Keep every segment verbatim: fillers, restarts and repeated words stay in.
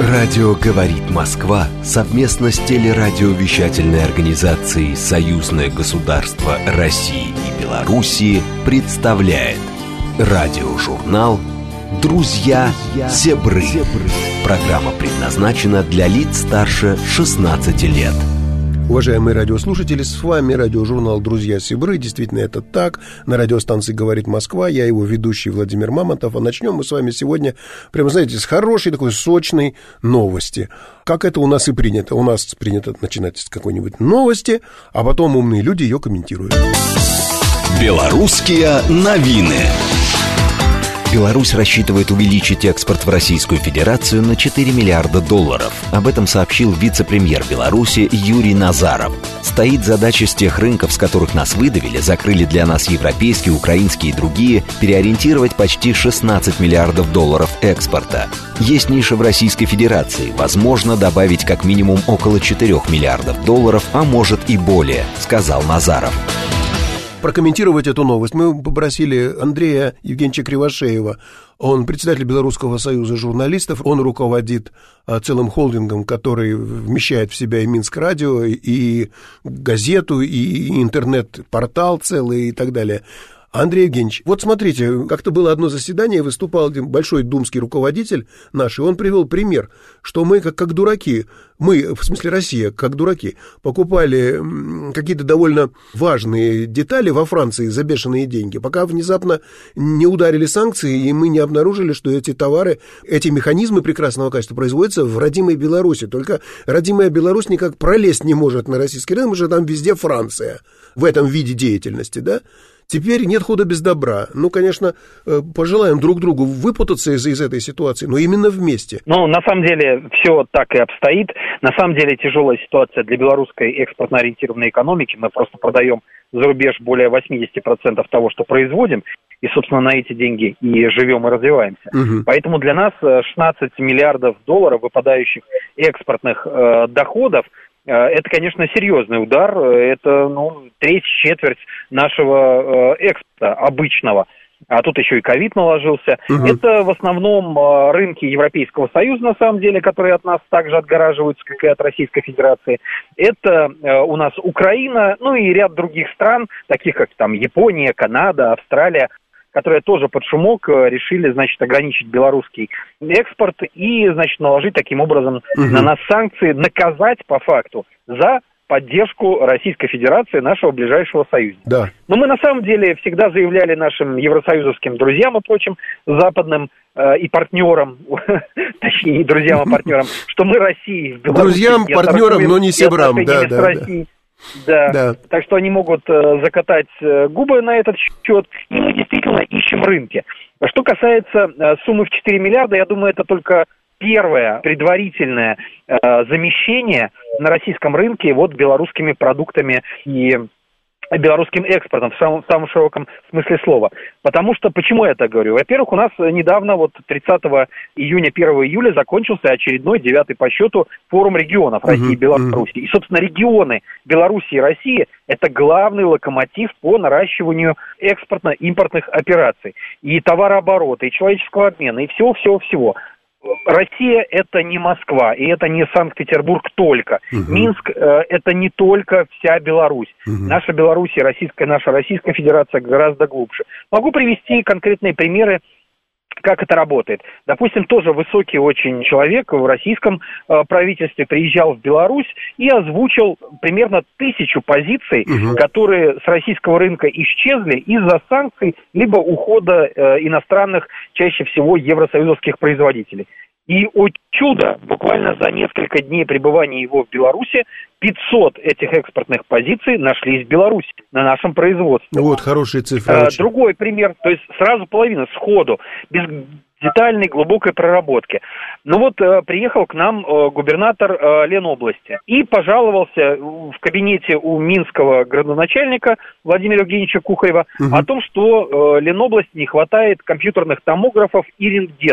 Радио «Говорит Москва» совместно с телерадиовещательной организацией «Союзное государство России и Белоруссии» представляет радиожурнал «Друзья Зебры». Программа предназначена для лиц старше шестнадцати лет. Уважаемые радиослушатели, с вами радиожурнал «Друзья Сибры». Действительно, это так. На радиостанции «Говорит Москва». Я его ведущий Владимир Мамонтов. А начнем мы с вами сегодня, прямо, знаете, с хорошей такой сочной новости. Как это у нас и принято. У нас принято начинать с какой-нибудь новости, а потом умные люди ее комментируют. Белорусские новины. Беларусь рассчитывает увеличить экспорт в Российскую Федерацию на четыре миллиарда долларов. Об этом сообщил вице-премьер Беларуси Юрий Назаров. Стоит задача с тех рынков, с которых нас выдавили, закрыли для нас европейские, украинские и другие, переориентировать почти шестнадцать миллиардов долларов экспорта. Есть ниша в Российской Федерации. Возможно добавить как минимум около четырёх миллиардов долларов, а может и более, сказал Назаров. Прокомментировать эту новость мы попросили Андрея Евгеньевича Кривошеева. Он председатель Белорусского союза журналистов. Он руководит целым холдингом, который вмещает в себя и Минск-радио, и газету, и интернет-портал целый и так далее. Андрей Евгеньевич, вот смотрите, как-то было одно заседание, выступал один большой думский руководитель наш, и он привел пример, что мы как, как дураки, мы, в смысле Россия, как дураки, покупали какие-то довольно важные детали во Франции за бешеные деньги, пока внезапно не ударили санкции, и мы не обнаружили, что эти товары, эти механизмы прекрасного качества производятся в родимой Беларуси. Только родимая Беларусь никак пролезть не может на российский рынок, потому что там везде Франция в этом виде деятельности, да? Теперь нет худа без добра. Ну, конечно, пожелаем друг другу выпутаться из, из этой ситуации, но именно вместе. Ну, на самом деле, все так и обстоит. На самом деле, тяжелая ситуация для белорусской экспортно-ориентированной экономики. Мы просто продаем за рубеж более восемьдесят процентов того, что производим, и, собственно, на эти деньги и живем, и развиваемся. Угу. Поэтому для нас шестнадцать миллиардов долларов выпадающих экспортных э, доходов, это, конечно, серьезный удар, это, ну, треть, четверть нашего э, экспорта обычного, а тут еще и ковид наложился. Угу. Это в основном э, рынки Европейского Союза, на самом деле, которые от нас также отгораживаются, как и от Российской Федерации. Это э, у нас Украина, ну и ряд других стран, таких как там Япония, Канада, Австралия, которые тоже под шумок решили, значит, ограничить белорусский экспорт и, значит, наложить таким образом угу. на нас санкции, наказать по факту за поддержку Российской Федерации, нашего ближайшего союзника. Да. Но мы на самом деле всегда заявляли нашим евросоюзовским друзьям и прочим западным э, и партнерам, точнее, не друзьям, а партнерам, что мы России в Беларуси... Друзьям, партнерам, но не себрам, да, да, да. Да. да, так что они могут э, закатать э, губы на этот счет, и мы действительно ищем рынки. Что касается э, суммы в четыре миллиарда, я думаю, это только первое предварительное э, замещение на российском рынке вот белорусскими продуктами и белорусским экспортом в самом, в самом широком смысле слова. Потому что, почему я так говорю? Во-первых, у нас недавно, вот тридцатого июня, первого июля закончился очередной, девятый по счету, форум регионов России и Беларуси. И, собственно, регионы Беларуси и России – это главный локомотив по наращиванию экспортно-импортных операций. И товарооборота, и человеческого обмена, и всего-всего-всего. Россия – это не Москва, и это не Санкт-Петербург только. Угу. Минск э, – это не только вся Беларусь. Угу. Наша Беларусь и российская, наша Российская Федерация гораздо глубже. Могу привести конкретные примеры, как это работает. Допустим, тоже высокий очень человек в российском э, правительстве приезжал в Беларусь и озвучил примерно тысячу позиций, угу. которые с российского рынка исчезли из-за санкций, либо ухода э, иностранных, чаще всего евросоюзовских производителей. И, о чудо, буквально за несколько дней пребывания его в Беларуси пятьсот этих экспортных позиций нашлись в Беларуси на нашем производстве. Вот, хорошие цифры. А, другой пример, то есть сразу половина, сходу, без детальной, глубокой проработки. Ну вот, э, приехал к нам э, губернатор э, Ленобласти и пожаловался в кабинете у минского градоначальника Владимира Евгеньевича Кухарева угу. о том, что э, Ленобласти не хватает компьютерных томографов и рентгенов.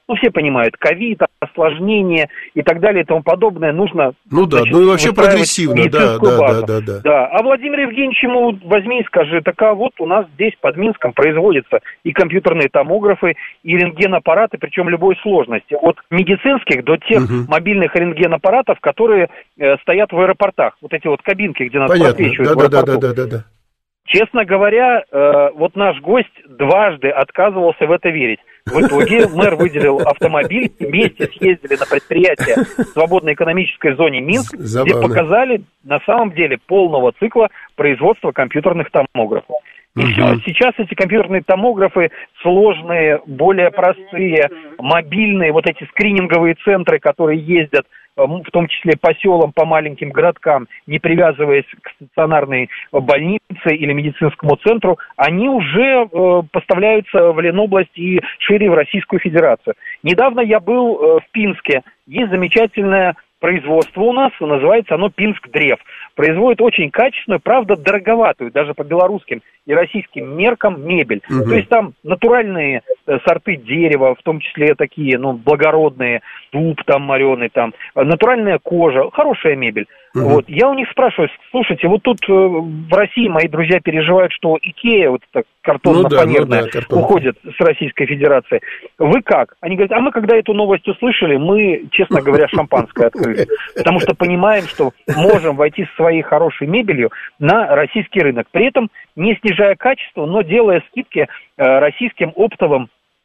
Ну, все понимают, ковид, осложнения и так далее и тому подобное. Нужно... Ну да, значит, ну и вообще прогрессивно, да, да, да, да, да. Да, а Владимир Евгеньевич ему возьми и скажи, так а вот у нас здесь под Минском производятся и компьютерные томографы, и рентгенаппараты, причем любой сложности. От медицинских до тех угу. мобильных рентгенаппаратов, которые э, стоят в аэропортах. Вот эти вот кабинки, где нас Понятно. просвечивают да, в аэропорту. Да, да, да, да, да. Честно говоря, э, вот наш гость дважды отказывался в это верить. В итоге мэр выделил автомобиль, вместе съездили на предприятие в свободной экономической зоне Минск, Забавно. где показали на самом деле полного цикла производства компьютерных томографов. И угу. все, сейчас эти компьютерные томографы сложные, более простые, мобильные, вот эти скрининговые центры, которые ездят, в том числе по селам, по маленьким городкам, не привязываясь к стационарной больнице или медицинскому центру, они уже э, поставляются в Ленобласть и шире в Российскую Федерацию. Недавно я был э, в Пинске. Есть замечательное производство у нас, называется оно Пинск-Древ. Производит очень качественную, правда, дороговатую, даже по белорусским и российским меркам, мебель. Угу. То есть там натуральные э, сорты дерева, в том числе такие, ну, благородные, дуб там мореный, там, натуральная кожа, хорошая мебель. Угу. Вот. Я у них спрашиваю, слушайте, вот тут э, в России мои друзья переживают, что Икея, вот эта картонно-фанерная, ну да, ну да, уходит с Российской Федерации. Вы как? Они говорят, а мы, когда эту новость услышали, мы, честно говоря, шампанское открыли. Потому что понимаем, что можем войти с своей хорошей мебелью на российский рынок. При этом не снижая качество, но делая скидки э, российским оптовым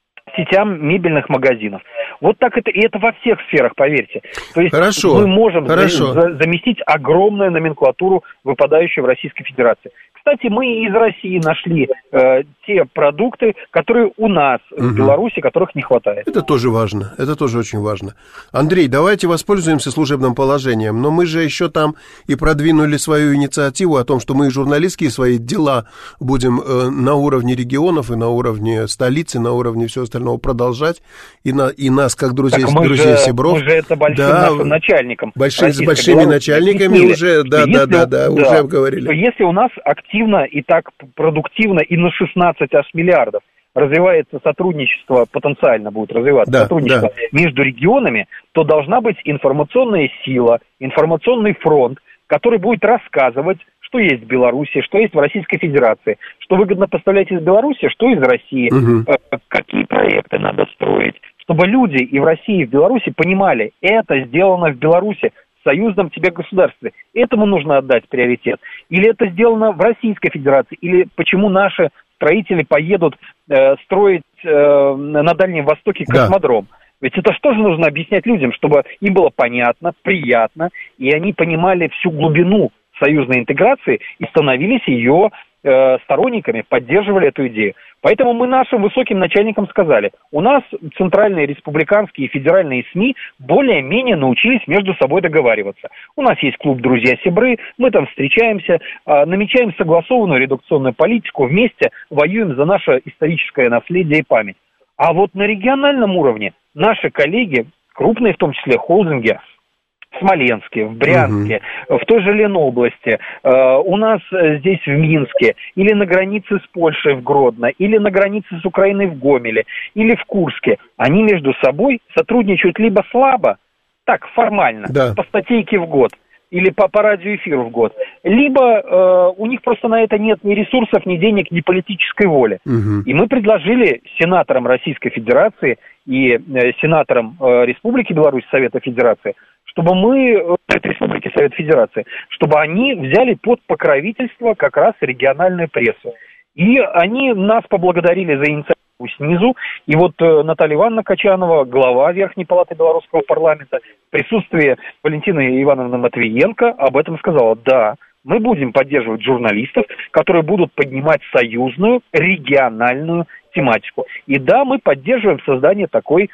сетям мебельных магазинов. Вот так это, и это во всех сферах, поверьте. То есть хорошо, мы можем хорошо. За, заместить огромную номенклатуру, выпадающую в Российской Федерации. Кстати, мы из России нашли э, те продукты, которые у нас угу. в Беларуси, которых не хватает. Это тоже важно, это тоже очень важно. Андрей, давайте воспользуемся служебным положением, но мы же еще там и продвинули свою инициативу о том, что мы журналистские свои дела будем э, на уровне регионов и на уровне столицы, на уровне всего остального продолжать, и, на, и нас, как друзей, друзей Сибров. Мы же это большим да, нашим начальникам. Большие, с большими начальниками уже, да, да, да, да, уже говорили. Если у нас активно и так продуктивно и на шестнадцать аж миллиардов развивается сотрудничество, потенциально будет развиваться да, сотрудничество да. между регионами, то должна быть информационная сила, информационный фронт, который будет рассказывать, что есть в Беларуси, что есть в Российской Федерации, что выгодно поставлять из Беларуси, что из России, угу. какие проекты надо строить, чтобы люди и в России, и в Беларуси понимали, это сделано в Беларуси, в союзном тебе государстве. Этому нужно отдать приоритет. Или это сделано в Российской Федерации, или почему наши строители поедут э, строить э, на Дальнем Востоке космодром. Да. Ведь это что же нужно объяснять людям, чтобы им было понятно, приятно, и они понимали всю глубину союзной интеграции и становились ее э, сторонниками, поддерживали эту идею. Поэтому мы нашим высоким начальникам сказали, у нас центральные республиканские и федеральные СМИ более-менее научились между собой договариваться. У нас есть клуб «Друзья-Сибры», мы там встречаемся, э, намечаем согласованную редакционную политику, вместе воюем за наше историческое наследие и память. А вот на региональном уровне наши коллеги, крупные в том числе холдинги, в Смоленске, в Брянске, угу. в той же Ленобласти, э, у нас здесь в Минске, или на границе с Польшей в Гродно, или на границе с Украиной в Гомеле, или в Курске, они между собой сотрудничают либо слабо, так, формально, да. по статейке в год, или по, по радиоэфиру в год, либо э, у них просто на это нет ни ресурсов, ни денег, ни политической воли. Угу. И мы предложили сенаторам Российской Федерации и э, сенаторам э, Республики Беларусь, Совета Федерации, чтобы мы, э, Республики Совет Федерации, чтобы они взяли под покровительство как раз региональную прессу. И они нас поблагодарили за инициативу снизу. И вот э, Наталья Ивановна Качанова, глава Верхней Палаты Белорусского парламента, в присутствии Валентины Ивановны Матвиенко об этом сказала. Да, мы будем поддерживать журналистов, которые будут поднимать союзную, региональную тематику. И да, мы поддерживаем создание такой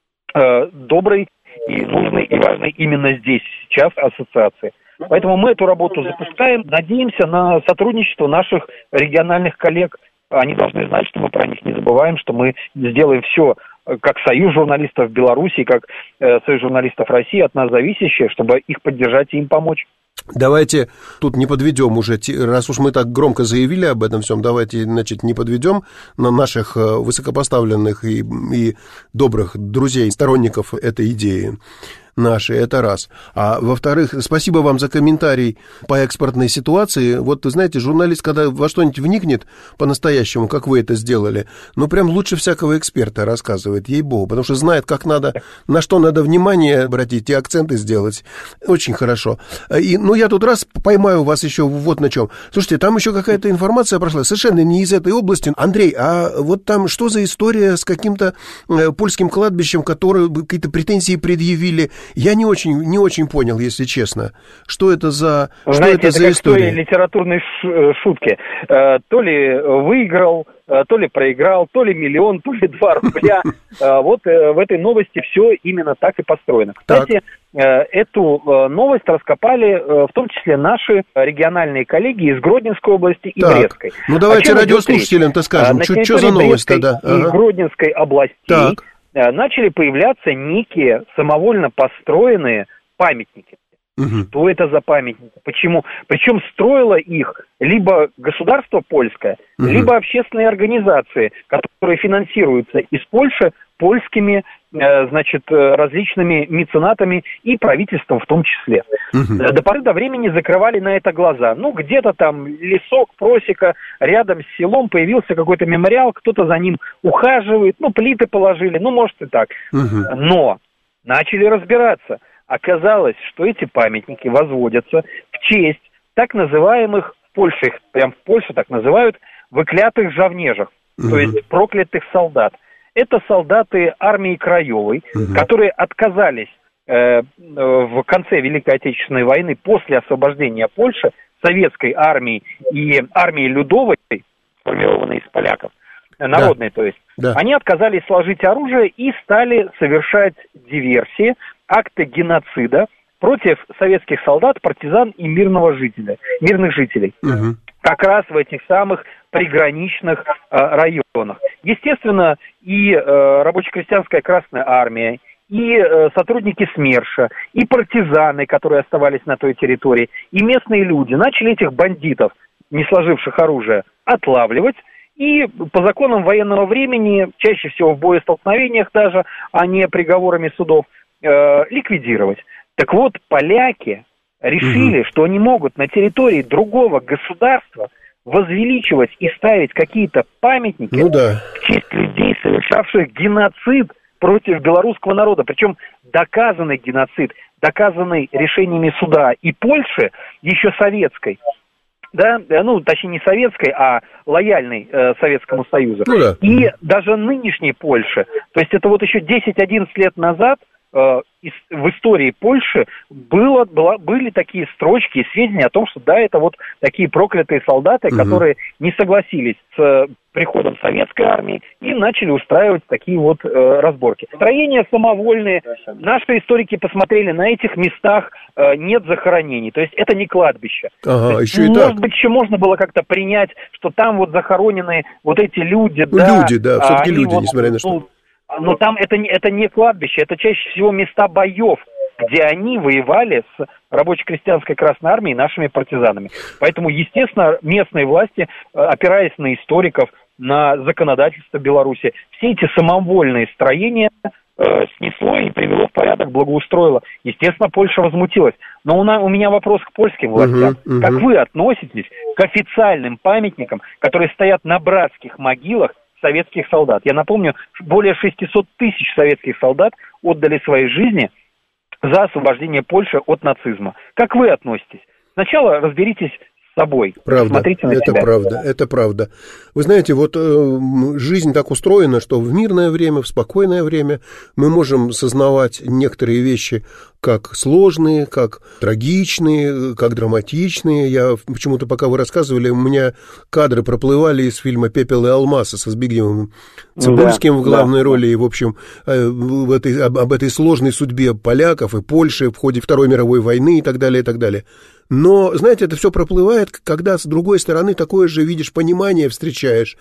э, доброй и нужной и важной именно здесь, сейчас ассоциации. Поэтому мы эту работу запускаем, надеемся на сотрудничество наших региональных коллег. Они должны знать, что мы про них не забываем, что мы сделаем все, как Союз журналистов Беларуси, как э, Союз журналистов России, от нас зависящее, чтобы их поддержать и им помочь. Давайте тут не подведем уже, раз уж мы так громко заявили об этом всем, давайте, значит, не подведем на наших высокопоставленных и, и добрых друзей, сторонников этой идеи наши, это раз. А во-вторых, спасибо вам за комментарий по экспортной ситуации. Вот, вы знаете, журналист, когда во что-нибудь вникнет по-настоящему, как вы это сделали, ну, прям лучше всякого эксперта рассказывает, ей-богу, потому что знает, как надо, на что надо внимание обратить и акценты сделать. Очень хорошо. И, ну, я тут раз поймаю вас еще вот на чем. Слушайте, там еще какая-то информация прошла, совершенно не из этой области. Андрей, а вот там что за история с каким-то польским кладбищем, которое какие-то претензии предъявили? Я не очень, не очень понял, если честно, что это за, Вы что знаете, это за как история? В той литературной шутки. То ли выиграл, то ли проиграл, то ли миллион, то ли два рубля. Вот в этой новости все именно так и построено. Кстати, эту новость раскопали в том числе наши региональные коллеги из Гродненской области и так. Брестской. Ну, давайте радиослушателям-то скажем, что за новость тогда? И ага. Гродненской областей так. начали появляться некие самовольно построенные памятники. Угу. Что это за памятники? Почему? Причем строило их либо государство польское, угу. либо общественные организации, которые финансируются из Польши польскими, значит, различными меценатами и правительством в том числе. Угу. До поры до времени закрывали на это глаза. Ну, где-то там лесок, просека, рядом с селом появился какой-то мемориал, кто-то за ним ухаживает, ну, плиты положили, ну, может и так. Угу. Но начали разбираться. Оказалось, что эти памятники возводятся в честь так называемых, в Польше их прям в Польше так называют, выклятых жавнежах, угу. то есть проклятых солдат. Это солдаты армии Краевой, угу. которые отказались э, в конце Великой Отечественной войны, после освобождения Польши, советской армии и армии Людовой, сформированной из поляков, народной, да. то есть, да. они отказались сложить оружие и стали совершать диверсии, акты геноцида против советских солдат, партизан и мирного жителя, мирных жителей. Угу. Как раз в этих самых приграничных э, районах. Естественно, и э, рабоче-крестьянская Красная Армия, и э, сотрудники СМЕРШа, и партизаны, которые оставались на той территории, и местные люди начали этих бандитов, не сложивших оружие, отлавливать, и по законам военного времени, чаще всего в боестолкновениях даже, а не приговорами судов, э, ликвидировать. Так вот, поляки решили, угу. что они могут на территории другого государства возвеличивать и ставить какие-то памятники ну, да. в честь людей, совершавших геноцид против белорусского народа. Причем доказанный геноцид, доказанный решениями суда и Польши, еще советской, да, ну, точнее, не советской, а лояльной э, Советскому Союзу. Ну, да. И даже нынешней Польши. То есть это вот еще десять-одиннадцать лет назад э, из, в истории Польши было, была, были такие строчки и сведения о том, что да, это вот такие проклятые солдаты, угу. которые не согласились с э, приходом советской армии и начали устраивать такие вот э, разборки. Строения самовольные. Наши историки посмотрели, на этих местах э, нет захоронений. То есть это не кладбище. Ага, есть, еще и может так. быть, еще можно было как-то принять, что там вот захоронены вот эти люди. Ну, да, люди, да, все-таки люди, вот, несмотря на что. Ну, но там это, это не кладбище, это чаще всего места боев, где они воевали с рабоче-крестьянской Красной Армией и нашими партизанами. Поэтому, естественно, местные власти, опираясь на историков, на законодательство Беларуси, все эти самовольные строения э, снесло и привело в порядок, благоустроило. Естественно, Польша возмутилась. Но у, на, у меня вопрос к польским властям. Uh-huh, uh-huh. Как вы относитесь к официальным памятникам, которые стоят на братских могилах советских солдат? Я напомню, более шестьсот тысяч советских солдат отдали свои жизни за освобождение Польши от нацизма. Как вы относитесь? Сначала разберитесь с собой. Правда, смотрите на это себя. правда, это правда. Вы знаете, вот э, жизнь так устроена, что в мирное время, в спокойное время мы можем сознавать некоторые вещи как сложные, как трагичные, как драматичные. Я почему-то, пока вы рассказывали, у меня кадры проплывали из фильма «Пепел и алмазы» со Збигневым Цибульским да, в главной да. роли. И, в общем, в этой, об, об этой сложной судьбе поляков и Польши в ходе Второй мировой войны и так далее, и так далее. Но, знаете, это все проплывает, когда с другой стороны такое же, видишь, понимание встречаешь.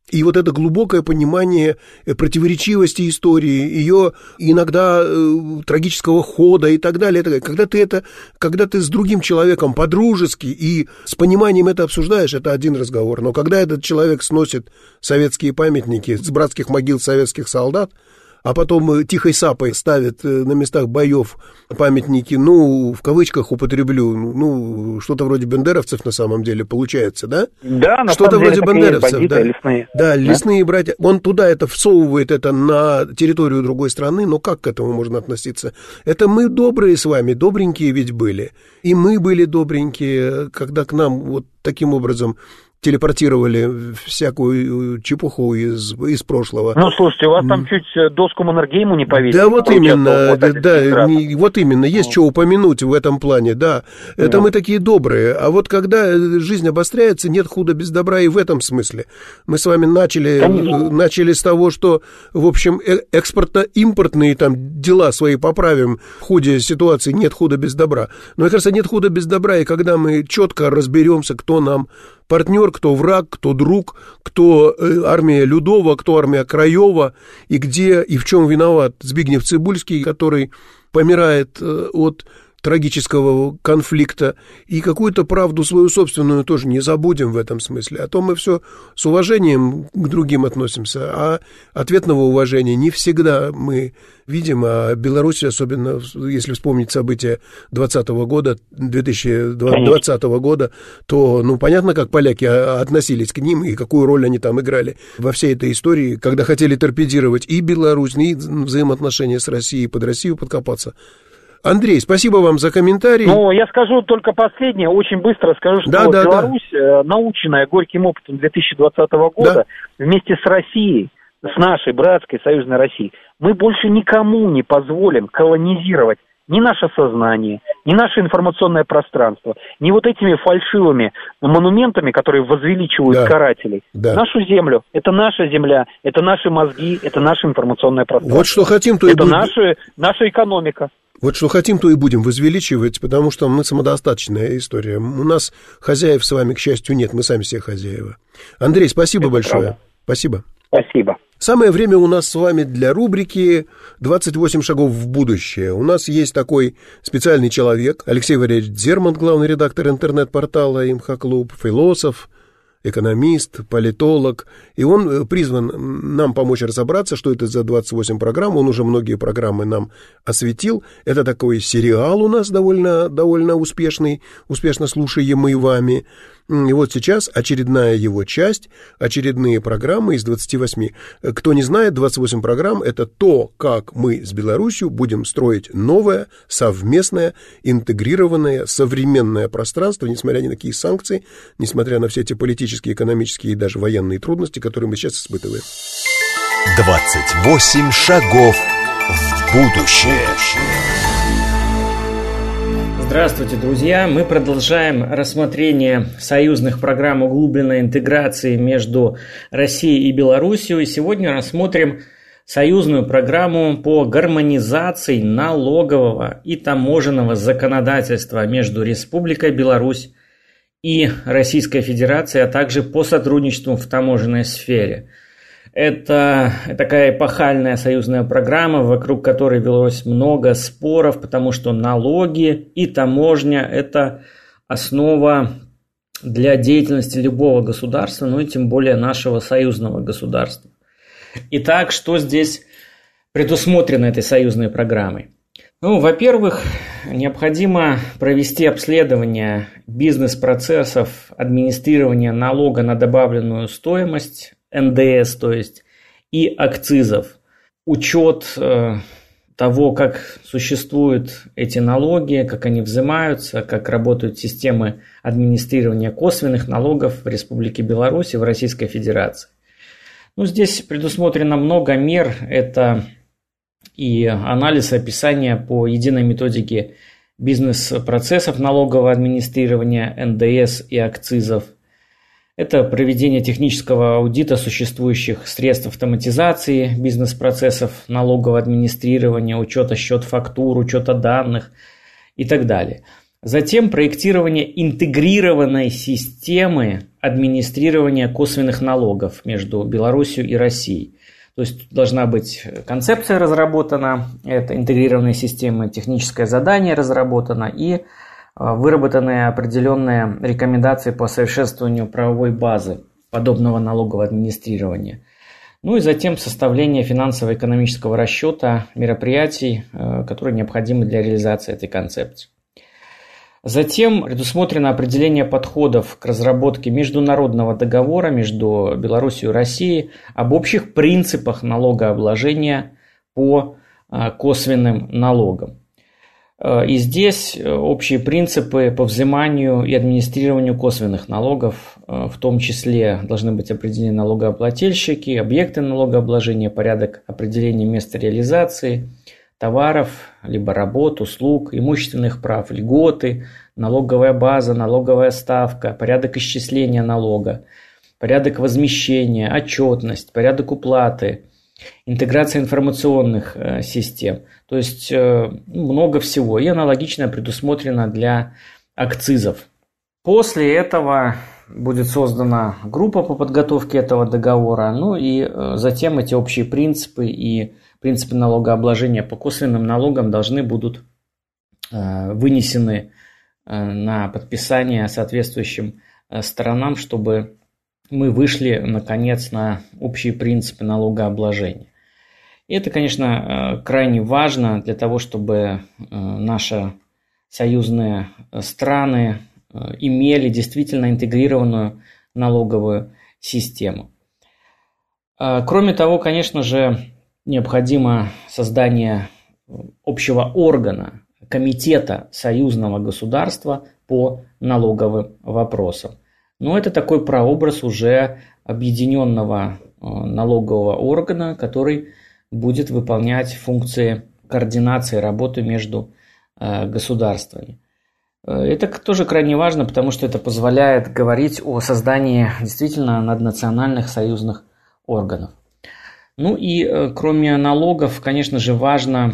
И вот это глубокое понимание противоречивости истории, ее иногда э, трагического хода и так далее, когда ты это, когда ты с другим человеком по-дружески и с пониманием это обсуждаешь, это один разговор. Но когда этот человек сносит советские памятники с братских могил советских солдат, а потом тихой сапой ставит на местах боев памятники, ну, в кавычках употреблю, ну, что-то вроде бандеровцев на самом деле получается, да? Да, на что-то самом деле, вроде бандеровцев, бандиты, да. Лесные. Да, лесные да? братья. Он туда это всовывает, это на территорию другой страны, но как к этому можно относиться? Это мы добрые с вами, добренькие ведь были. И мы были добренькие, когда к нам вот таким образом телепортировали всякую чепуху из, из прошлого. Ну, слушайте, у вас там чуть доску Маннергейму не повесили. Да, вот именно, вот, да, не, вот именно, есть ну. что упомянуть в этом плане, да. Это ну. мы такие добрые, а вот когда жизнь обостряется, нет худа без добра и в этом смысле. Мы с вами начали, начали с того, что, в общем, экспортно-импортные там дела свои поправим в ходе ситуации, нет худа без добра. Но, мне кажется, нет худа без добра, и когда мы четко разберемся, кто нам партнер, кто враг, кто друг, кто армия Людова, кто армия Краева, и где и в чем виноват Збигнев Цибульский, который помирает от трагического конфликта, и какую-то правду свою собственную тоже не забудем в этом смысле. А то мы все с уважением к другим относимся, а ответного уважения не всегда мы видим, а Беларусь, особенно если вспомнить события двадцатого года, две тысячи двадцатого года, то, ну, понятно, как поляки относились к ним и какую роль они там играли во всей этой истории, когда хотели торпедировать и Беларусь, и взаимоотношения с Россией, под Россию подкопаться. Андрей, спасибо вам за комментарий. Ну, я скажу только последнее, очень быстро скажу, что да, да, Беларусь, да. наученная горьким опытом две тысячи двадцатого года, да. вместе с Россией, с нашей братской союзной Россией, мы больше никому не позволим колонизировать ни наше сознание, ни наше информационное пространство, ни вот этими фальшивыми монументами, которые возвеличивают да. карателей. Да. Нашу землю. Это наша земля, это наши мозги, это наше информационное пространство. Вот что хотим, то и будем. Это наша, наша экономика. Вот что хотим, то и будем возвеличивать, потому что мы самодостаточная история. У нас хозяев с вами, к счастью, нет, мы сами все хозяева. Андрей, спасибо Это большое. Правда. Спасибо. Спасибо. Самое время у нас с вами для рубрики «двадцать восемь шагов в будущее». У нас есть такой специальный человек, Алексей Валерьевич Дзерман, главный редактор интернет-портала «Имхоклуб», философ, экономист, политолог, и он призван нам помочь разобраться, что это за двадцать восемь программ, он уже многие программы нам осветил, это такой сериал у нас довольно, довольно успешный, успешно слушаемый вами, и вот сейчас очередная его часть, очередные программы из двадцати восьми. Кто не знает, двадцать восемь программ – это то, как мы с Беларусью будем строить новое, совместное, интегрированное, современное пространство, несмотря ни на какие санкции, несмотря на все эти политические, экономические и даже военные трудности, которые мы сейчас испытываем. двадцать восемь шагов в будущее. Здравствуйте, друзья! Мы продолжаем рассмотрение союзных программ углубленной интеграции между Россией и Беларусью. И сегодня рассмотрим союзную программу по гармонизации налогового и таможенного законодательства между Республикой Беларусь и Российской Федерацией, а также по сотрудничеству в таможенной сфере. Это такая эпохальная союзная программа, вокруг которой велось много споров, потому что налоги и таможня – это основа для деятельности любого государства, ну и тем более нашего союзного государства. Итак, что здесь предусмотрено этой союзной программой? Ну, во-первых, необходимо провести обследование бизнес-процессов администрирования налога на добавленную стоимость, эн дэ эс, то есть, и акцизов. Учет э, того, как существуют эти налоги, как они взимаются, как работают системы администрирования косвенных налогов в Республике Беларусь и в Российской Федерации. Ну, здесь предусмотрено много мер. Это и анализ и описание по единой методике бизнес-процессов налогового администрирования, эн дэ эс и акцизов. Это проведение технического аудита существующих средств автоматизации бизнес-процессов налогового администрирования, учета счет-фактур, учета данных и так далее. Затем проектирование интегрированной системы администрирования косвенных налогов между Беларусью и Россией. То есть должна быть концепция разработана, это интегрированная система, техническое задание разработано и выработаны определенные рекомендации по совершенствованию правовой базы подобного налогового администрирования. Ну и затем составление финансово-экономического расчета мероприятий, которые необходимы для реализации этой концепции. Затем предусмотрено определение подходов к разработке международного договора между Беларусью и Россией об общих принципах налогообложения по косвенным налогам. И здесь общие принципы по взиманию и администрированию косвенных налогов, в том числе должны быть определены налогоплательщики, объекты налогообложения, порядок определения места реализации товаров, либо работ, услуг, имущественных прав, льготы, налоговая база, налоговая ставка, порядок исчисления налога, порядок возмещения, отчетность, порядок уплаты, интеграция информационных э, систем. То есть э, много всего. И аналогично предусмотрено для акцизов. После этого будет создана группа по подготовке этого договора. Ну и э, затем эти общие принципы и принципы налогообложения по косвенным налогам должны будут э, вынесены э, на подписание соответствующим э, сторонам, чтобы мы вышли, наконец, на общие принципы налогообложения. И это, конечно, э, крайне важно для того, чтобы э, наши союзные страны э, имели действительно интегрированную налоговую систему. Э, кроме того, конечно же, необходимо создание общего органа, комитета союзного государства по налоговым вопросам. Но это такой прообраз уже объединенного налогового органа, который будет выполнять функции координации работы между государствами. Это тоже крайне важно, потому что это позволяет говорить о создании действительно наднациональных союзных органов. Ну и э, кроме налогов, конечно же, важно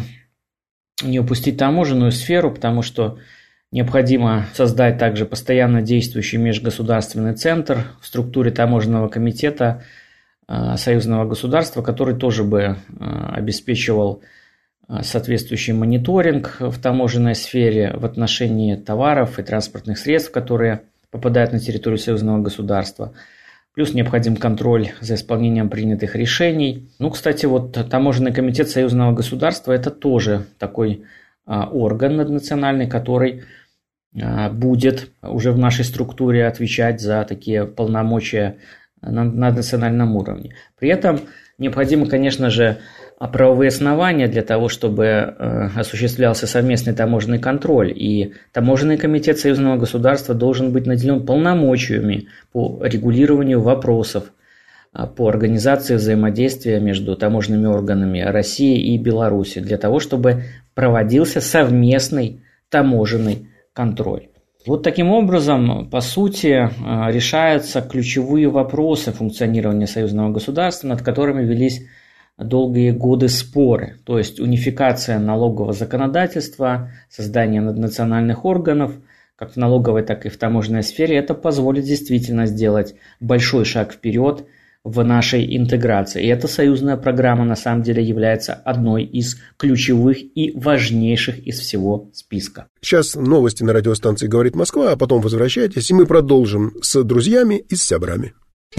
не упустить таможенную сферу, потому что необходимо создать также постоянно действующий межгосударственный центр в структуре таможенного комитета э, союзного государства, который тоже бы э, обеспечивал э, соответствующий мониторинг в таможенной сфере в отношении товаров и транспортных средств, которые попадают на территорию союзного государства. Плюс необходим контроль за исполнением принятых решений. Ну, кстати, вот таможенный комитет союзного государства – это тоже такой а, орган наднациональный, который а, будет уже в нашей структуре отвечать за такие полномочия на наднациональном уровне. При этом необходимо, конечно же, правовые основания для того, чтобы э, осуществлялся совместный таможенный контроль. И таможенный комитет союзного государства должен быть наделен полномочиями по регулированию вопросов э, по организации взаимодействия между таможенными органами России и Беларуси, для того, чтобы проводился совместный таможенный контроль. Вот таким образом, по сути, решаются ключевые вопросы функционирования союзного государства, над которыми велись долгие годы споры, то есть унификация налогового законодательства, создание наднациональных органов, как в налоговой, так и в таможенной сфере, это позволит действительно сделать большой шаг вперед в нашей интеграции. И эта союзная программа на самом деле является одной из ключевых и важнейших из всего списка. Сейчас новости на радиостанции «Говорит Москва», а потом возвращайтесь, и мы продолжим с друзьями и с сябрами.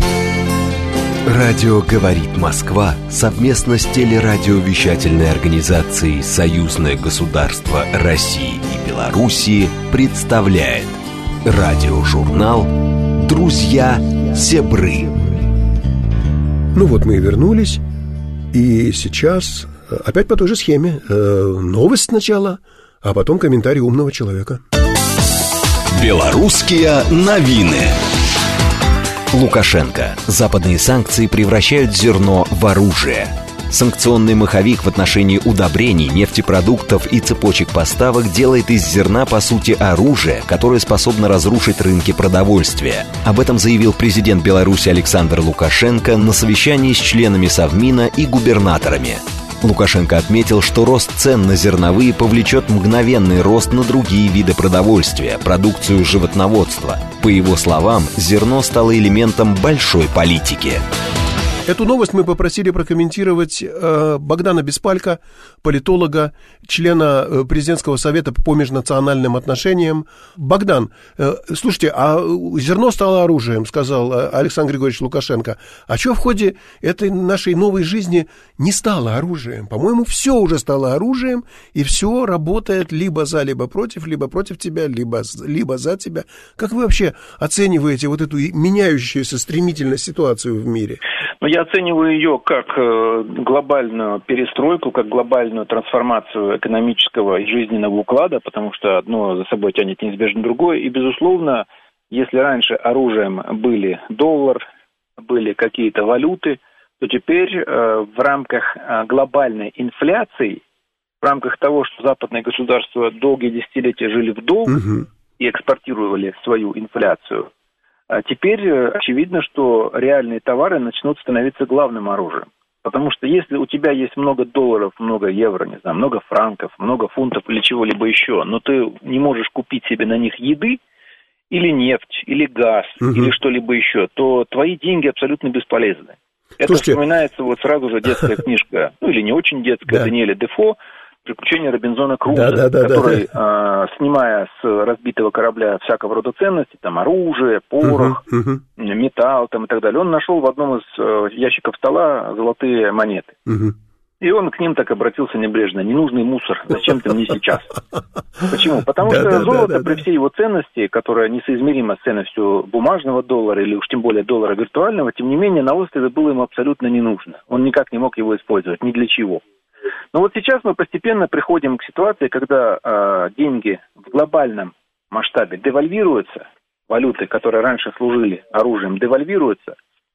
Радио «Говорит Москва» совместно с телерадиовещательной организацией «Союзное государство России и Белоруссии» представляет радиожурнал «Друзья Сябры». Ну вот мы и вернулись, и сейчас опять по той же схеме. Новость сначала, а потом комментарий умного человека. Белорусские новины. Лукашенко. Западные санкции превращают зерно в оружие. Санкционный маховик в отношении удобрений, нефтепродуктов и цепочек поставок делает из зерна, по сути, оружие, которое способно разрушить рынки продовольствия. Об этом заявил президент Беларуси Александр Лукашенко на совещании с членами Совмина и губернаторами. Лукашенко отметил, что рост цен на зерновые повлечет мгновенный рост на другие виды продовольствия, продукцию животноводства. По его словам, зерно стало элементом большой политики. Эту новость мы попросили прокомментировать э, Богдана Беспалько, политолога, члена э, президентского совета по межнациональным отношениям. Богдан, э, слушайте, а зерно стало оружием, сказал Александр Григорьевич Лукашенко. А что в ходе этой нашей новой жизни не стало оружием? По-моему, все уже стало оружием, и все работает либо за, либо против, либо против тебя, либо, либо за тебя. Как вы вообще оцениваете вот эту меняющуюся стремительно ситуацию в мире? Ну, я оцениваю ее как глобальную перестройку, как глобальную трансформацию экономического и жизненного уклада, потому что одно за собой тянет неизбежно другое. И, безусловно, если раньше оружием были доллар, были какие-то валюты, то теперь в рамках глобальной инфляции, в рамках того, что западные государства долгие десятилетия жили в долг угу. и экспортировали свою инфляцию, а теперь очевидно, что реальные товары начнут становиться главным оружием. Потому что если у тебя есть много долларов, много евро, не знаю, много франков, много фунтов или чего-либо еще, но ты не можешь купить себе на них еды, или нефть, или газ, угу. или что-либо еще, то твои деньги абсолютно бесполезны. Это Слушайте... вспоминается вот сразу же детская книжка, ну или не очень детская, Даниэля Дефо, «Приключения Робинзона Крузо», да, да, да, который, да, да. Э, снимая с разбитого корабля всякого рода ценности, там оружие, порох, uh-huh, uh-huh. металл там, и так далее, он нашел в одном из э, ящиков стола золотые монеты. Uh-huh. И он к ним так обратился небрежно: ненужный мусор, зачем ты мне сейчас? Почему? Потому что золото при всей его ценности, которая несоизмерима с ценностью бумажного доллара или уж тем более доллара виртуального, тем не менее на острове было ему абсолютно не нужно. Он никак не мог его использовать, ни для чего. Но вот сейчас мы постепенно приходим к ситуации, когда э, деньги в глобальном масштабе девальвируются, валюты, которые раньше служили оружием, девальвируются,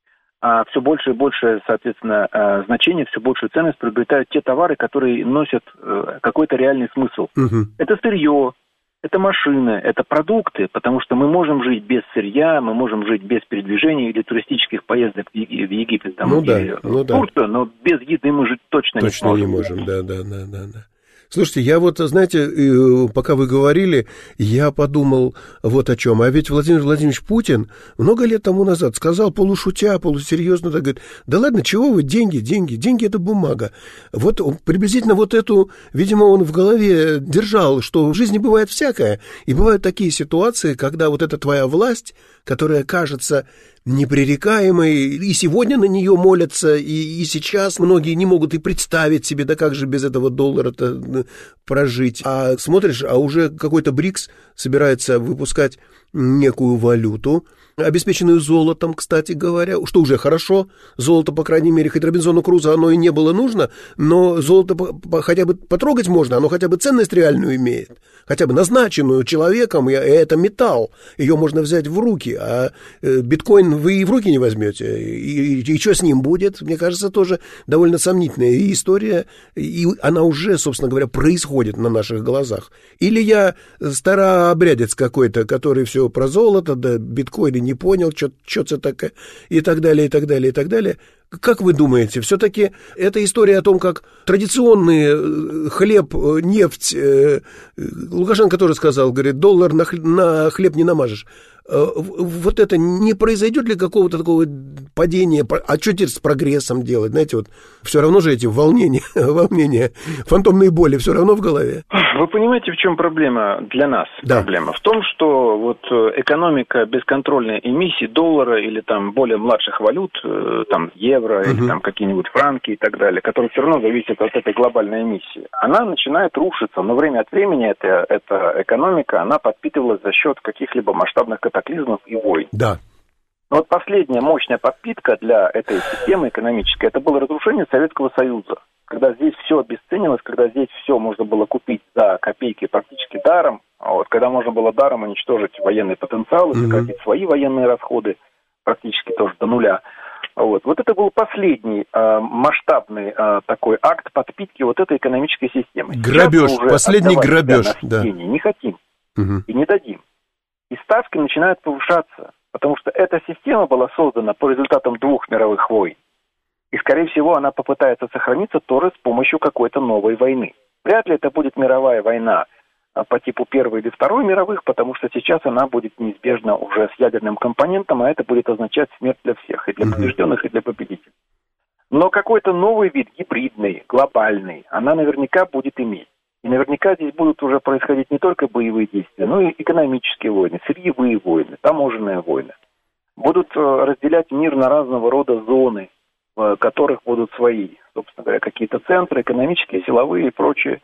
а все больше и больше, соответственно, э, значение, все большую ценность приобретают те товары, которые носят э, какой-то реальный смысл. Угу. Это сырье, это машины, это продукты, потому что мы можем жить без сырья, мы можем жить без передвижения или туристических поездок в Египет, там, ну или да, ну в Турцию, да. но без еды мы жить точно, точно не сможем. Точно не можем, да, да, да, да, да. Слушайте, я вот, знаете, пока вы говорили, я подумал вот о чем. А ведь Владимир Владимирович Путин много лет тому назад сказал полушутя, полусерьезно, так говорит: да ладно, чего вы, деньги, деньги, деньги — это бумага. Вот приблизительно вот эту, видимо, он в голове держал, что в жизни бывает всякое. И бывают такие ситуации, когда вот эта твоя власть, которая кажется непререкаемой, и сегодня на нее молятся, и, и сейчас многие не могут и представить себе, да как же без этого доллара-то прожить. А смотришь, а уже какой-то БРИКС собирается выпускать некую валюту, обеспеченную золотом, кстати говоря, что уже хорошо. Золото, по крайней мере, хоть Робинзону Крузо оно и не было нужно, но золото хотя бы потрогать можно, оно хотя бы ценность реальную имеет, хотя бы назначенную человеком, и это металл, ее можно взять в руки, а биткоин вы и в руки не возьмете, и, и, и что с ним будет, мне кажется, тоже довольно сомнительная история, и она уже, собственно говоря, происходит на наших глазах. Или я старообрядец какой-то, который все про золото, да биткоин не понял, что это такое, и так далее, и так далее, и так далее. Как вы думаете, все-таки эта история о том, как традиционный хлеб, нефть, Лукашенко тоже сказал, говорит, доллар на хлеб не намажешь. Вот это не произойдет ли какого-то такого падения? А что теперь с прогрессом делать? Знаете, вот все равно же эти волнения, волнения, фантомные боли все равно в голове. Вы понимаете, в чем проблема для нас? Да. Проблема в том, что вот экономика бесконтрольной эмиссии доллара или там более младших валют, там евро uh-huh. или там какие-нибудь франки и так далее, которые все равно зависят от этой глобальной эмиссии, она начинает рушиться, но время от времени эта, эта экономика, она подпитывалась за счет каких-либо масштабных катаклизмов и войн. Да. Но вот последняя мощная подпитка для этой системы экономической, это было разрушение Советского Союза. Когда здесь все обесценилось, когда здесь все можно было купить за копейки практически даром, а вот когда можно было даром уничтожить военный потенциал и сократить mm-hmm. свои военные расходы практически тоже до нуля. Вот, вот это был последний э, масштабный э, такой акт подпитки вот этой экономической системы. Грабеж, последний грабеж. Да. Не хотим угу. и не дадим. И ставки начинают повышаться, потому что эта система была создана по результатам двух мировых войн. И, скорее всего, она попытается сохраниться тоже с помощью какой-то новой войны. Вряд ли это будет мировая война по типу Первой или Второй мировых, потому что сейчас она будет неизбежно уже с ядерным компонентом, а это будет означать смерть для всех, и для побежденных, и для победителей. Но какой-то новый вид, гибридный, глобальный, она наверняка будет иметь. И наверняка здесь будут уже происходить не только боевые действия, но и экономические войны, сырьевые войны, таможенные войны. Будут разделять мир на разного рода зоны, в которых будут свои, собственно говоря, какие-то центры, экономические, силовые и прочее.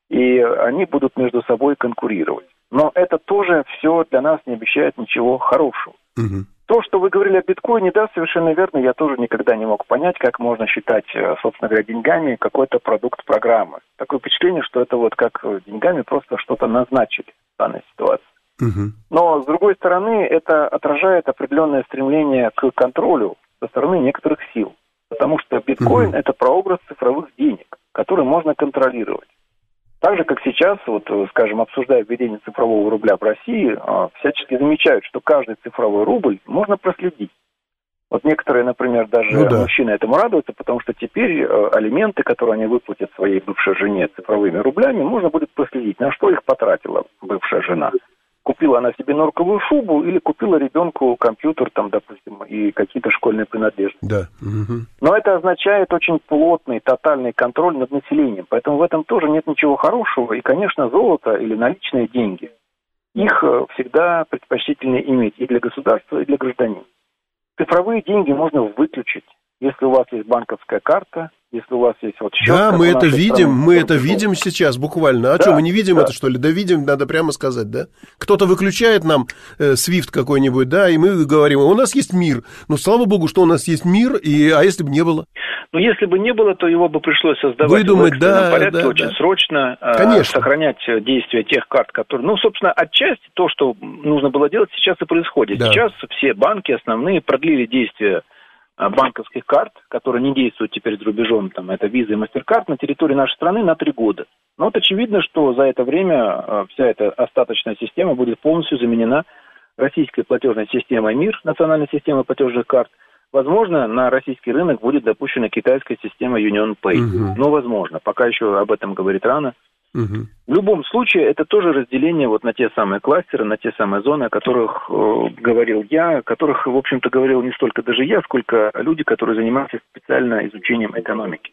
И они будут между собой конкурировать. Но это тоже все для нас не обещает ничего хорошего. Угу. То, что вы говорили о биткоине, да, совершенно верно. Я тоже никогда не мог понять, как можно считать, собственно говоря, деньгами какой-то продукт программы. Такое впечатление, что это вот как деньгами просто что-то назначили в данной ситуации. Угу. Но, с другой стороны, это отражает определенное стремление к контролю со стороны некоторых сил. Потому что биткоин угу. – это прообраз цифровых денег, которые можно контролировать. Так же, как сейчас, вот, скажем, обсуждая введение цифрового рубля в России, всячески замечают, что каждый цифровой рубль можно проследить. Вот некоторые, например, даже ну, да. мужчины этому радуются, потому что теперь алименты, которые они выплатят своей бывшей жене цифровыми рублями, можно будет проследить, на что их потратила бывшая жена. Купила она себе норковую шубу или купила ребенку компьютер, там, допустим, и какие-то школьные принадлежности. Да. Угу. Но это означает очень плотный, тотальный контроль над населением. Поэтому в этом тоже нет ничего хорошего. И, конечно, золото или наличные деньги, их всегда предпочтительнее иметь и для государства, и для гражданина. Цифровые деньги можно выключить, если у вас есть банковская карта, если у вас есть вот счет. Да, мы это видим, мы это видим сейчас буквально. А да, что, мы не видим да. это, что ли? Да видим, надо прямо сказать, да? Кто-то выключает нам э, свифт какой-нибудь, да, и мы говорим, у нас есть мир. Ну, слава богу, что у нас есть мир, и, а если бы не было? Ну, если бы не было, то его бы пришлось создавать Выдумать, в экстренном да, порядке, да, очень да. срочно, э, сохранять действие тех карт, которые... Ну, собственно, отчасти то, что нужно было делать, сейчас и происходит. Да. Сейчас все банки основные продлили действие банковских карт, которые не действуют теперь за рубежом, там, это Visa и MasterCard, на территории нашей страны на три года. Но вот очевидно, что за это время вся эта остаточная система будет полностью заменена российской платежной системой МИР, национальной системой платежных карт. Возможно, на российский рынок будет допущена китайская система UnionPay. Угу. Но возможно, пока еще об этом говорить рано. Угу. В любом случае, это тоже разделение вот на те самые кластеры, на те самые зоны, о которых э, говорил я, о которых, в общем-то, говорил не столько даже я, сколько люди, которые занимаются специально изучением экономики.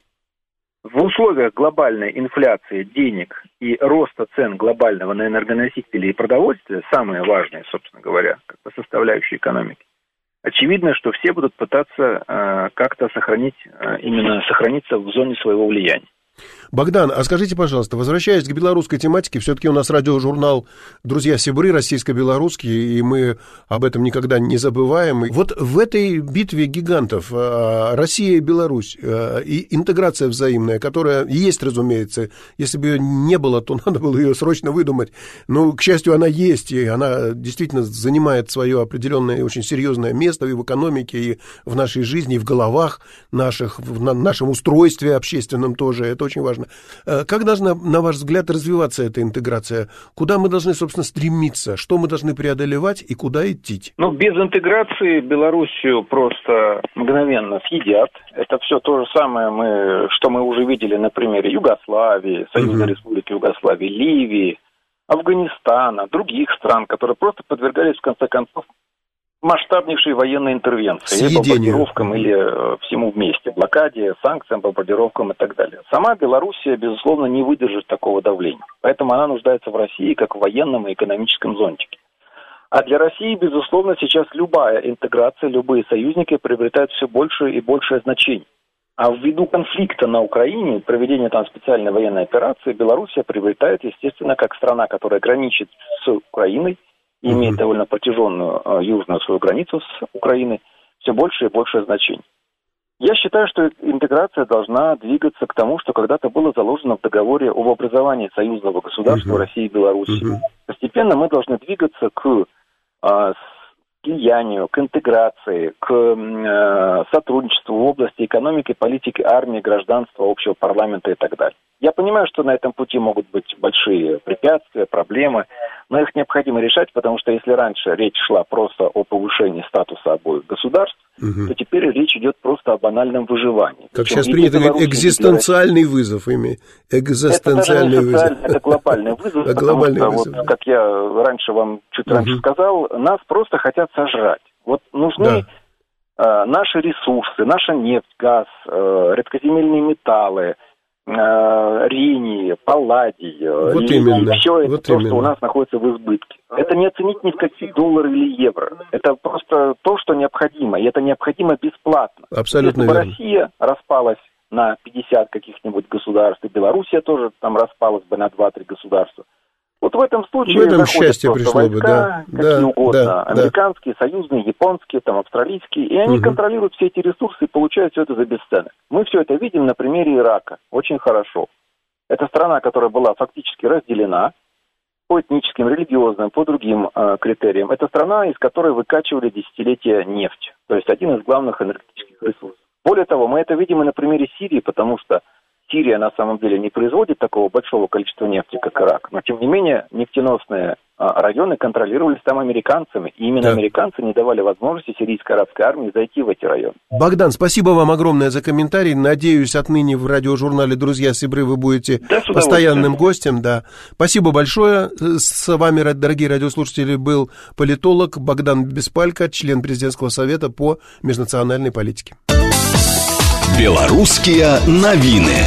В условиях глобальной инфляции денег и роста цен глобального на энергоносители и продовольствие, самые важные, собственно говоря, как бы составляющие экономики, очевидно, что все будут пытаться э, как-то сохранить, э, именно сохраниться в зоне своего влияния. Богдан, а скажите, пожалуйста, возвращаясь к белорусской тематике, все-таки у нас радиожурнал «Друзья Сибры», российско-белорусский, и мы об этом никогда не забываем. Вот в этой битве гигантов Россия и Беларусь, и интеграция взаимная, которая есть, разумеется, если бы ее не было, то надо было ее срочно выдумать, но, к счастью, она есть, и она действительно занимает свое определенное и очень серьезное место и в экономике, и в нашей жизни, и в головах наших, в нашем устройстве общественном тоже, это очень важно. Как должна, на ваш взгляд, развиваться эта интеграция? Куда мы должны, собственно, стремиться? Что мы должны преодолевать и куда идти? Ну, без интеграции Белоруссию просто мгновенно съедят. Это все то же самое, мы, что мы уже видели на примере Югославии, Союзной uh-huh. Республики Югославии, Ливии, Афганистана, других стран, которые просто подвергались, в конце концов, масштабнейшей военной интервенции, или бомбардировкам, или э, всему вместе, блокаде, санкциям, бомбардировкам и так далее. Сама Белоруссия, безусловно, не выдержит такого давления. Поэтому она нуждается в России как в военном и экономическом зонтике. А для России, безусловно, сейчас любая интеграция, любые союзники приобретают все большее и большее значение. А ввиду конфликта на Украине, проведения там специальной военной операции, Белоруссия приобретает, естественно, как страна, которая граничит с Украиной, имеет довольно протяженную э, южную свою границу с Украиной, все больше и большее значение. Я считаю, что интеграция должна двигаться к тому, что когда-то было заложено в договоре об образовании союзного государства uh-huh. России и Беларуси. Uh-huh. Постепенно мы должны двигаться к э, влиянию, к интеграции, к э, сотрудничеству в области экономики, политики, армии, гражданства, общего парламента и так далее. Я понимаю, что на этом пути могут быть большие препятствия, проблемы, но их необходимо решать, потому что если раньше речь шла просто о повышении статуса обоих государств, угу. то теперь речь идет просто о банальном выживании. Как Причем сейчас принято говорить, экзистенциальный вызов ими. Экзистенциальный это вызов. Это глобальный вызов, потому что, вот, как я раньше вам чуть раньше угу. сказал, нас просто хотят сожрать. Вот нужны да. э, наши ресурсы, наша нефть, газ, э, редкоземельные металлы, ринии, палладий, вот именно, все это вот то, именно. что у нас находится в избытке. Это не оценить ни в какие доллары или евро. Это просто то, что необходимо, и это необходимо бесплатно. Абсолютно Если бы верно. Россия распалась на пятьдесят каких-нибудь государств, и Белоруссия тоже там распалась бы на два-три государства, вот в этом случае в этом заходят счастье просто пришло войска, бы, да, какие да, угодно, да, американские, да. союзные, японские, там, австралийские, и они угу. контролируют все эти ресурсы и получают все это за бесценок. Мы все это видим на примере Ирака очень хорошо. Это страна, которая была фактически разделена по этническим, религиозным, по другим э, критериям. Это страна, из которой выкачивали десятилетия нефть, то есть один из главных энергетических ресурсов. Более того, мы это видим и на примере Сирии, потому что Сирия на самом деле не производит такого большого количества нефти, как Ирак, но тем не менее нефтеносные а, районы контролировались там американцами, и именно да. американцы не давали возможности сирийской арабской армии зайти в эти районы. Богдан, спасибо вам огромное за комментарий. Надеюсь, отныне в радиожурнале «Друзья Сибры» вы будете да, постоянным гостем. Да. Спасибо большое. С вами, дорогие радиослушатели, был политолог Богдан Беспалько, член президентского совета по межнациональной политике. Белорусские новины.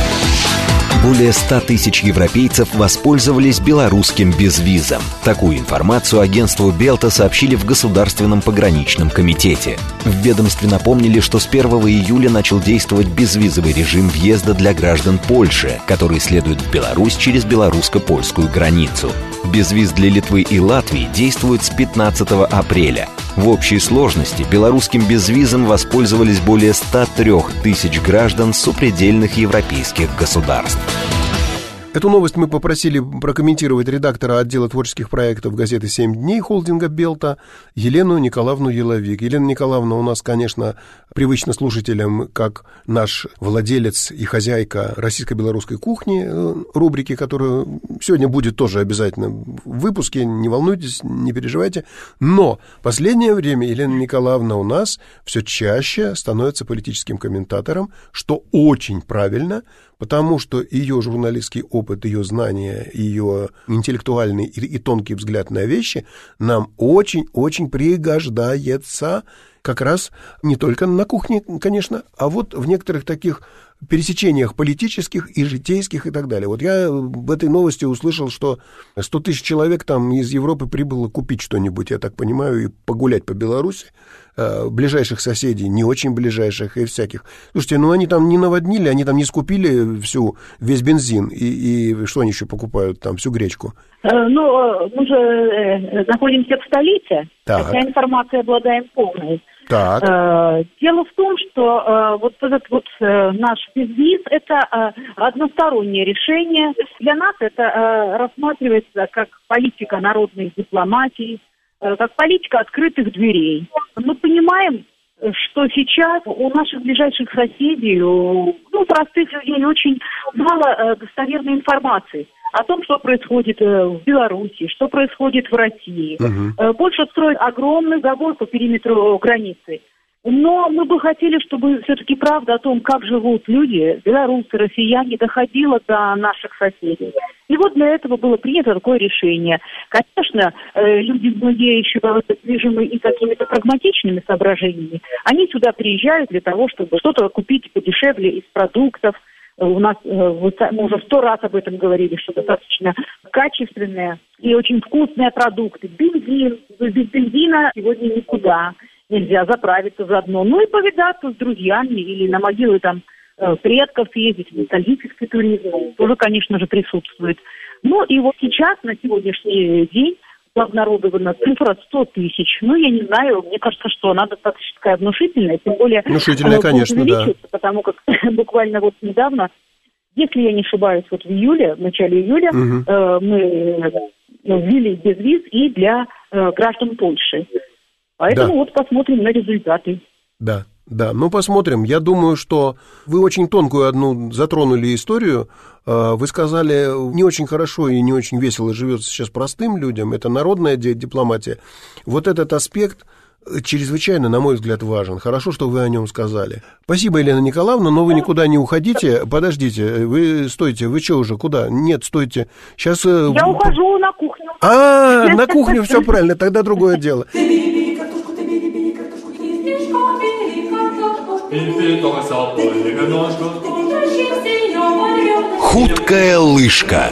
Более ста тысяч европейцев воспользовались белорусским безвизом. Такую информацию агентству Белта сообщили в Государственном пограничном комитете. В ведомстве напомнили, что с первого июля начал действовать безвизовый режим въезда для граждан Польши, которые следуют в Беларусь через белорусско-польскую границу. Безвиз для Литвы и Латвии действует с пятнадцатого апреля. В общей сложности белорусским безвизом воспользовались более ста трёх тысяч граждан сопредельных европейских государств. Эту новость мы попросили прокомментировать редактора отдела творческих проектов газеты «Семь дней» холдинга «Белта» Елену Николаевну Еловик. Елена Николаевна у нас, конечно, привычна слушателям как наш владелец и хозяйка российско-белорусской кухни, рубрики, которая сегодня будет тоже обязательно в выпуске, не волнуйтесь, не переживайте. Но в последнее время Елена Николаевна у нас все чаще становится политическим комментатором, что очень правильно, потому что ее журналистский опыт, ее знания, ее интеллектуальный и, и тонкий взгляд на вещи нам очень-очень пригождается как раз не только на кухне, конечно, а вот в некоторых таких пересечениях политических и житейских и так далее. Вот я в этой новости услышал, что сто тысяч человек там из Европы прибыло купить что-нибудь, я так понимаю, и погулять по Беларуси. Ближайших соседей, не очень ближайших и всяких. Слушайте, ну они там не наводнили, они там не скупили всю, весь бензин, и, и что они еще покупают там, всю гречку? Ну, мы же находимся в столице, так. Вся информация обладаем полной. Так. Дело в том, что вот этот вот наш безвиз – это одностороннее решение. Для нас это рассматривается как политика народной дипломатии, как политика открытых дверей. Мы понимаем, что сейчас у наших ближайших соседей, у ну, простых людей очень мало достоверной информации о том, что происходит в Беларуси, что происходит в России. Угу. Больше строят огромный забор по периметру границы. Но мы бы хотели, чтобы все-таки правда о том, как живут люди, белорусы, россияне, доходила до наших соседей. И вот для этого было принято такое решение. Конечно, люди, многие еще движимы и какими-то прагматичными соображениями, они сюда приезжают для того, чтобы что-то купить подешевле из продуктов. У нас, мы уже сто раз об этом говорили, что достаточно качественные и очень вкусные продукты. Бензин, без бензина сегодня никуда. Нельзя заправиться заодно. Ну и повидаться с друзьями или на могилы там предков съездить, ностальгический туризм тоже, конечно же, присутствует. Ну и вот сейчас, на сегодняшний день, обнародована цифра сто тысяч. Ну, я не знаю, мне кажется, что она достаточно такая внушительная, тем более... Внушительная, конечно, да. Потому как буквально вот недавно, если я не ошибаюсь, вот в июле, в начале июля, угу. э, мы ввели безвиз и для э, граждан Польши. Поэтому да. вот посмотрим на результаты. Да. Да, ну посмотрим. Я думаю, что вы очень тонкую одну затронули историю. Вы сказали, не очень хорошо и не очень весело живется сейчас простым людям. Это народная дипломатия. Вот этот аспект чрезвычайно, на мой взгляд, важен. Хорошо, что вы о нем сказали. Спасибо, Елена Николаевна, но вы никуда не уходите. Подождите, вы стойте, вы что уже, куда? Нет, стойте. Сейчас... Я ухожу на кухню. А, на кухню, все правильно, тогда другое дело. Хуткая лыжка.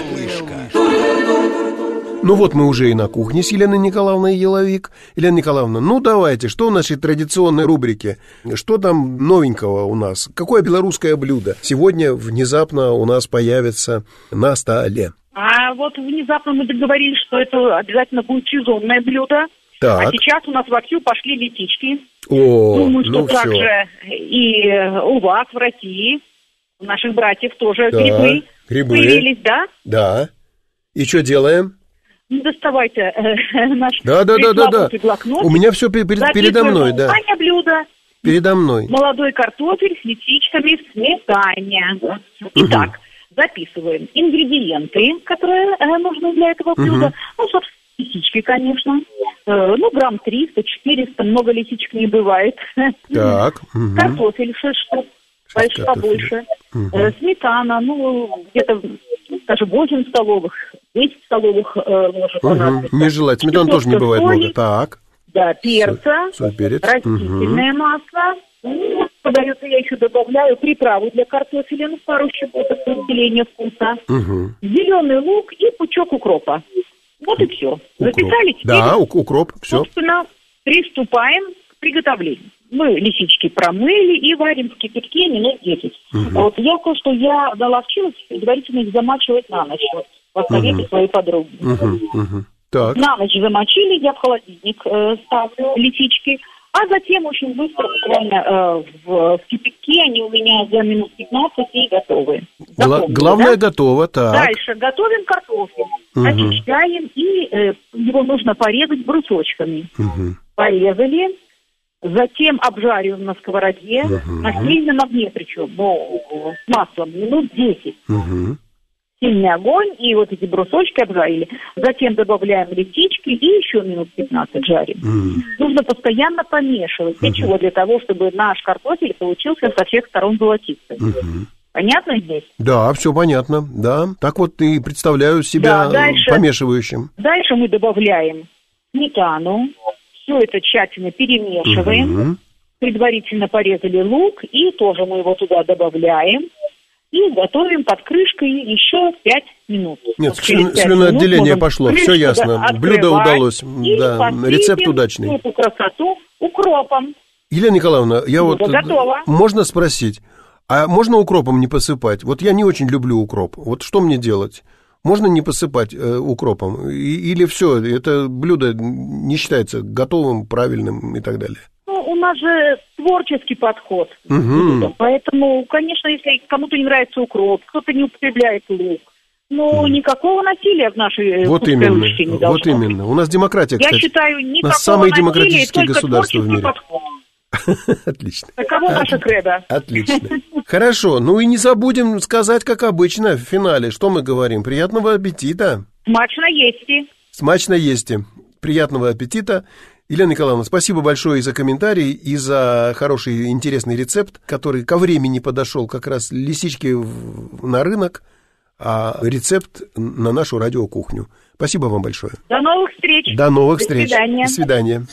Ну вот мы уже и на кухне с Еленой Николаевной Еловик. Елена Николаевна, ну давайте, что в нашей традиционной рубрике? Что там новенького у нас? Какое белорусское блюдо сегодня внезапно у нас появится на столе? А вот внезапно мы договорились, что это обязательно будет сезонное блюдо. Так. А сейчас у нас вовсю пошли лисички. О, Думаю, что ну так все. же и у вас в России, у наших братьев тоже Да, грибы, грибы появились, да? Да. И что делаем? Ну, доставайте э, наш Да, да, да, да, да. блокнот. У меня все перед, передо мной, да. Название блюда. Передо мной. Молодой картофель с лисичками в сметане. Итак, записываем ингредиенты, которые э, нужны для этого блюда. Угу. Ну, собственно, лисички, конечно. Э, ну, грамм триста-четыреста, много лисичек не бывает. Так. Угу. Картофель шесть штук, больше, побольше. Угу. Э, сметана, ну, где-то, ну, скажем, восемь столовых, десять столовых э, ложек Угу. понадобится. Не желать. Сметаны тоже не бывает соли, много. Так. Да, перца, Соль, перец. растительное Угу. масло. Ну, подается, я еще добавляю приправу для картофеля, ну, пару щепоток для усиления вкуса. Угу. Зеленый лук и пучок укропа. Вот и все. Записали? Теперь, да, укроп, все. собственно, приступаем к приготовлению. Мы лисички промыли и варим в кипятке минут десять. Угу. А вот я кое-что я наловчилась предварительно их замачивать на ночь. Вот, по совету Угу. своей подруги. Угу. Угу. Так. На ночь замочили, я в холодильник э, ставлю лисички, а затем очень быстро, буквально э, в, в кипятке, они у меня за минут пятнадцать и готовы. Гла- Запомнили, главное да? готово, так. Дальше готовим картофель, Угу. очищаем, и э, его нужно порезать брусочками. Угу. Порезали, затем обжариваем на сковороде, Угу. на сильном огне причем, но с маслом, минут десять. Угу. Сильный огонь, и вот эти брусочки обжарили. Затем добавляем лисички и еще минут пятнадцать жарим. Угу. Нужно постоянно помешивать. Для Мгм. чего? Для того, чтобы наш картофель получился со всех сторон золотистым. Угу. Понятно здесь? Да, все понятно, да. Так вот и представляю себя Да, дальше. помешивающим. Дальше мы добавляем сметану. Все это тщательно перемешиваем. Мгм. Предварительно порезали лук, и тоже мы его туда добавляем. И готовим под крышкой еще пять минут. Нет, Вот через слю- пять слюноотделение минут можем пошло, крышку, все ясно. да, Блюдо открывать удалось, и да, посыпем рецепт удачный. эту красоту укропом. Елена Николаевна, я вот... Блюдо готово. Можно спросить, а можно укропом не посыпать? Вот я не очень люблю укроп. Вот что мне делать? Можно не посыпать э, укропом? И- или все, это блюдо не считается готовым, правильным и так далее? Ну, у нас же творческий подход. Угу. Поэтому, конечно, если кому-то не нравится укроп, кто-то не употребляет лук, но никакого насилия в нашей Вот русской именно, речи не вот должно быть. именно. У нас демократия, Я кстати. считаю, у никакого нас самые насилия, демократические только государства в творческий мире. подход. Отлично. Таково наше кредо. Отлично. Хорошо, ну и не забудем сказать, как обычно, в финале, что мы говорим. Приятного аппетита. Смачно есть. Смачно есте. Приятного аппетита. Елена Николаевна, спасибо большое и за комментарий, и за хороший интересный рецепт, который ко времени подошел, как раз лисички в- на рынок, а рецепт на нашу радиокухню. Спасибо вам большое. До новых встреч. До новых До встреч. свидания. До свидания.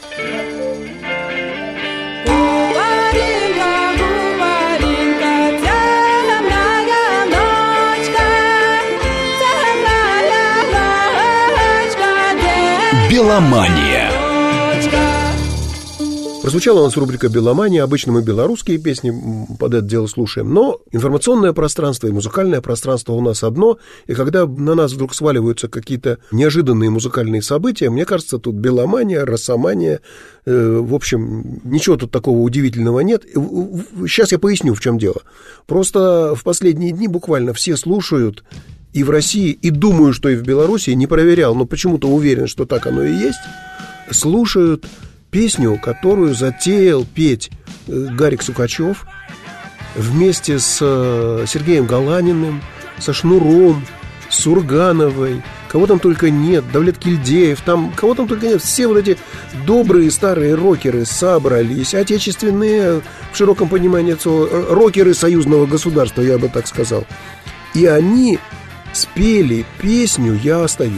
Беломания. Прозвучала у нас рубрика «Беломания». Обычно мы белорусские песни м, под это дело слушаем. Но информационное пространство и музыкальное пространство у нас одно. И когда на нас вдруг сваливаются какие-то неожиданные музыкальные события, мне кажется, тут беломания, росомания. Э, в общем, ничего тут такого удивительного нет. Сейчас я поясню, в чем дело. Просто в последние дни буквально все слушают и в России, и думаю, что и в Беларуси, не проверял, но почему-то уверен, что так оно и есть, слушают песню, которую затеял петь Гарик Сукачев вместе с Сергеем Галаниным, со Шнуром, с Сургановой, кого там только нет, Давлет Кильдеев, там кого там только нет, все вот эти добрые старые рокеры собрались, отечественные, в широком понимании, рокеры союзного государства, я бы так сказал. И они спели песню «Я остаюсь».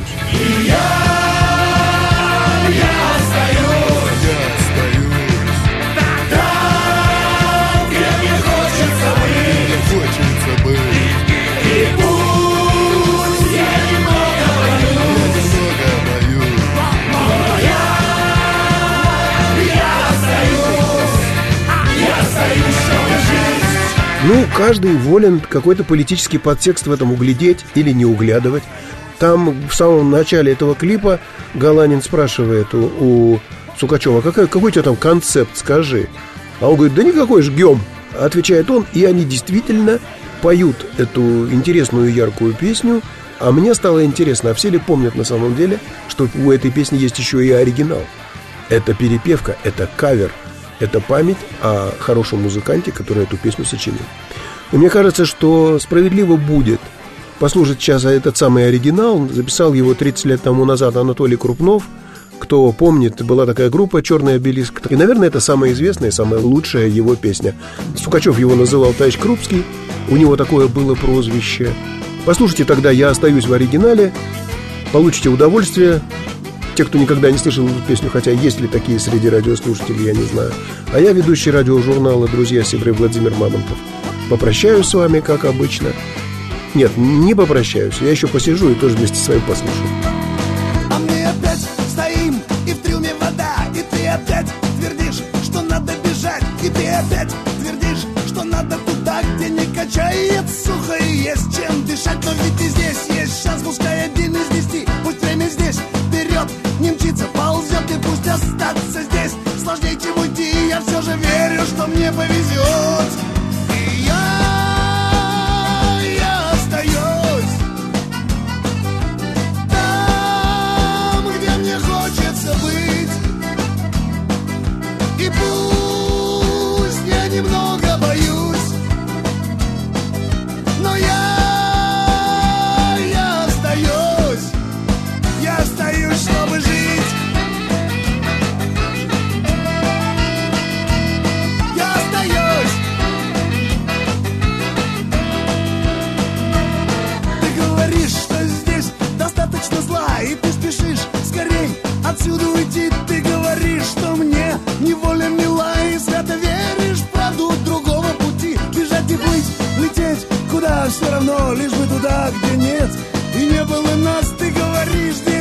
Ну, каждый волен какой-то политический подтекст в этом углядеть или не углядывать. Там в самом начале этого клипа Галанин спрашивает у, у Сукачева: какой, какой у тебя там концепт, скажи. А он говорит: да никакой, жгем. Отвечает он, и они действительно поют эту интересную яркую песню. А мне стало интересно, а все ли помнят на самом деле, что у этой песни есть еще и оригинал. Это перепевка, это кавер. Это память о хорошем музыканте, который эту песню сочинил. И мне кажется, что справедливо будет послушать сейчас этот самый оригинал. Записал его тридцать лет тому назад Анатолий Крупнов. Кто помнит, была такая группа «Черный обелиск». И, наверное, это самая известная, самая лучшая его песня. Сукачев его называл «Товарищ Крупский». У него такое было прозвище. Послушайте тогда «Я остаюсь» в оригинале. Получите удовольствие. Те, кто никогда не слышал эту песню, хотя есть ли такие среди радиослушателей, я не знаю. А я, ведущий радиожурнала «Друзья Сибры» Владимир Мамонтов, попрощаюсь с вами, как обычно. Нет, не попрощаюсь, я еще посижу и тоже вместе с вами послушаю. А мы опять стоим, и в трюме вода, и ты опять твердишь, что надо бежать, и ты опять твердишь, что надо туда, где не качает сухо и есть чем дышать. Но ведь и здесь есть шанс, пускай один из десяти, пусть время здесь вперед не мчится, ползет, и пусть остаться здесь сложнее, чем уйти. Я все же верю, что мне повезет. И я, я остаюсь там, где мне хочется быть. И пусть я немного боюсь, но я, я остаюсь. Я остаюсь, чтобы жить. Я остаюсь. Ты говоришь, что здесь достаточно зла, и ты спешишь скорей отсюда уйти. Ты говоришь, что мне неволя мила, и свято веришь в правду другого пути. Бежать и плыть, лететь куда все равно, лишь бы туда, где нет и не было нас. Ты говоришь,